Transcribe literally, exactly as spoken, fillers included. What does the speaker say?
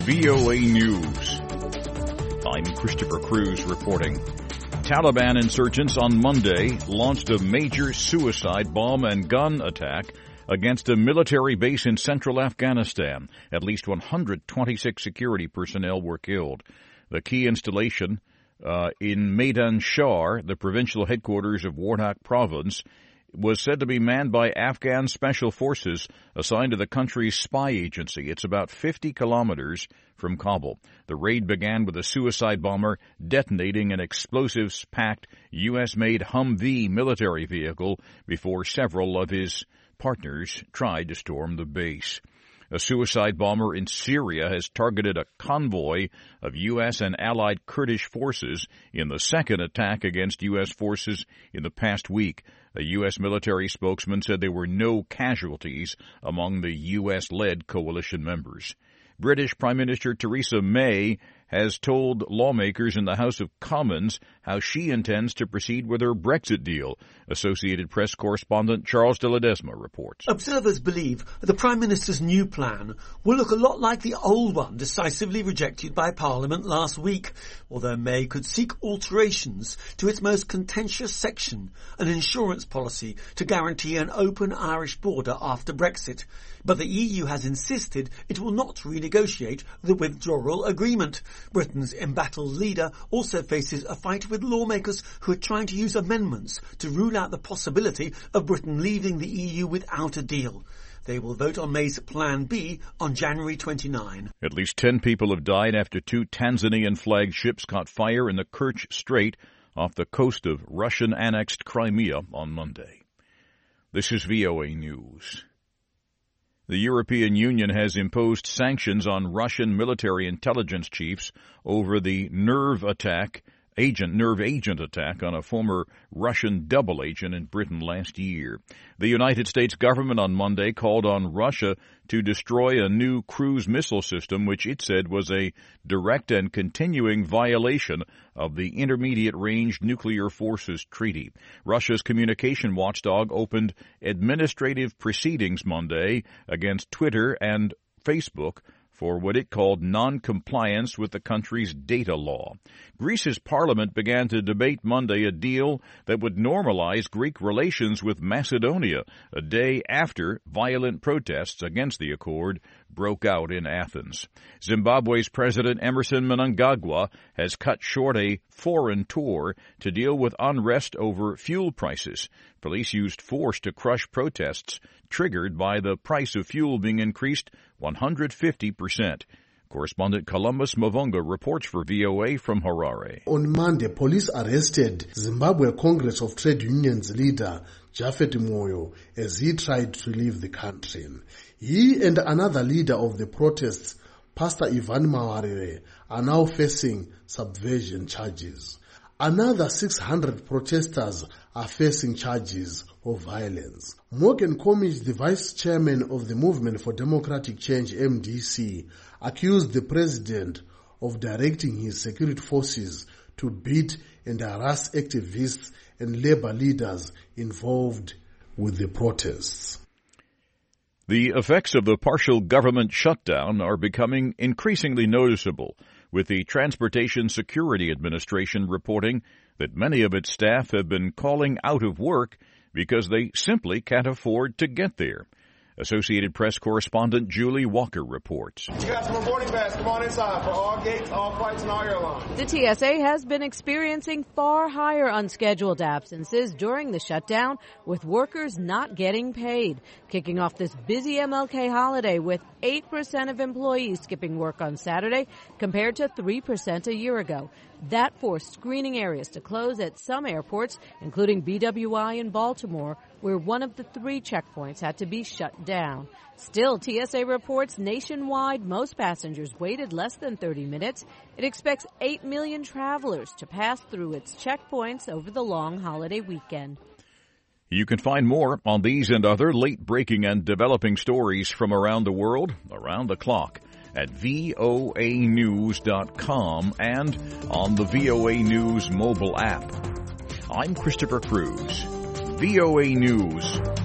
V O A News. I'm Christopher Cruz reporting. Taliban insurgents on Monday launched a major suicide bomb and gun attack against a military base in central Afghanistan. At least one hundred twenty-six security personnel were killed. The key installation uh, in Maidan Shar, the provincial headquarters of Wardak province, was said to be manned by Afghan special forces assigned to the country's spy agency. It's about fifty kilometers from Kabul. The raid began with a suicide bomber detonating an explosives-packed U S-made Humvee military vehicle before several of his partners tried to storm the base. A suicide bomber in Syria has targeted a convoy of U S and allied Kurdish forces in the second attack against U S forces in the past week. A U S military spokesman said there were no casualties among the U S-led coalition members. British Prime Minister Theresa May has told lawmakers in the House of Commons how she intends to proceed with her Brexit deal. Associated Press correspondent Charles de Ledesma reports. Observers believe the Prime Minister's new plan will look a lot like the old one decisively rejected by Parliament last week, although May could seek alterations to its most contentious section, an insurance policy to guarantee an open Irish border after Brexit. But the E U has insisted it will not renegotiate the withdrawal agreement. Britain's embattled leader also faces a fight with lawmakers who are trying to use amendments to rule out the possibility of Britain leaving the E U without a deal. They will vote on May's Plan B on January twenty-ninth. At least ten people have died after two Tanzanian-flagged ships caught fire in the Kerch Strait off the coast of Russian-annexed Crimea on Monday. This is V O A News. The European Union has imposed sanctions on Russian military intelligence chiefs over the nerve attack, agent, nerve agent attack on a former Russian double agent in Britain last year. The United States government on Monday called on Russia to destroy a new cruise missile system, which it said was a direct and continuing violation of the Intermediate Range Nuclear Forces Treaty. Russia's communication watchdog opened administrative proceedings Monday against Twitter and Facebook for what it called non-compliance with the country's data law. Greece's parliament began to debate Monday a deal that would normalize Greek relations with Macedonia, a day after violent protests against the accord broke out in Athens. Zimbabwe's President Emerson Mnangagwa has cut short a foreign tour to deal with unrest over fuel prices. Police used force to crush protests triggered by the price of fuel being increased one hundred fifty percent. Correspondent Columbus Mavunga reports for V O A from Harare. On Monday, police arrested Zimbabwe Congress of Trade Unions leader Japhet Moyo as he tried to leave the country. He and another leader of the protests, Pastor Ivan Mawarire, are now facing subversion charges. Another six hundred protesters are facing charges of violence. Morgan Comich, the vice chairman of the Movement for Democratic Change, M D C, accused the president of directing his security forces to beat and harass activists and labor leaders involved with the protests. The effects of the partial government shutdown are becoming increasingly noticeable, with the Transportation Security Administration reporting that many of its staff have been calling out of work because they simply can't afford to get there. Associated Press correspondent Julie Walker reports. You got some boarding pass. Come on inside for all gates, all flights, and all airlines. The T S A has been experiencing far higher unscheduled absences during the shutdown, with workers not getting paid, kicking off this busy M L K holiday with eight percent of employees skipping work on Saturday compared to three percent a year ago. That forced screening areas to close at some airports, including B W I in Baltimore, where one of the three checkpoints had to be shut down. Still, T S A reports nationwide most passengers waited less than thirty minutes. It expects eight million travelers to pass through its checkpoints over the long holiday weekend. You can find more on these and other late-breaking and developing stories from around the world, around the clock, at V O A news dot com and on the V O A News mobile app. I'm Christopher Cruz. V O A News.